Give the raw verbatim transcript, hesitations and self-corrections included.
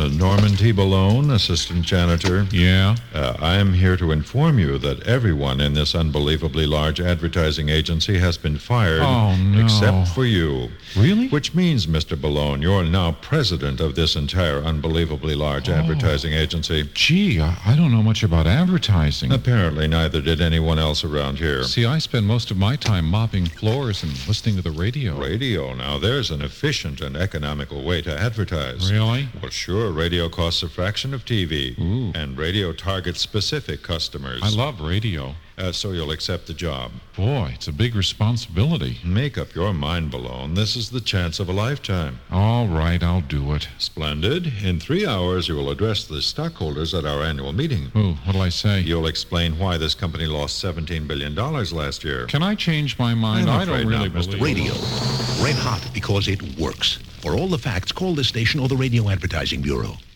Uh, Norman T. Balone, assistant janitor. Yeah? Uh, I am here to inform you that everyone in this unbelievably large advertising agency has been fired. Oh, no. Except for you. Really? Which means, Mister Balone, you're now president of this entire unbelievably large Oh. advertising agency. Gee, I, I don't know much about advertising. Apparently, neither did anyone else around here. See, I spend most of my time mopping floors and listening to the radio. Radio, now there's an efficient and economical way to advertise. Really? Well, sure, radio costs a fraction of T V. Ooh. And radio targets specific customers. I love radio. Uh, so you'll accept the job. Boy, it's a big responsibility. Make up your mind, Balone. This is the chance of a lifetime. All right, I'll do it. Splendid. In three hours, you will address the stockholders at our annual meeting. Ooh, what'll I say? You'll explain why this company lost seventeen billion dollars last year. Can I change my mind? I'm I don't afraid really not, Mister believe Radio. Red hot because it works. For all the facts, call this station or the Radio Advertising Bureau.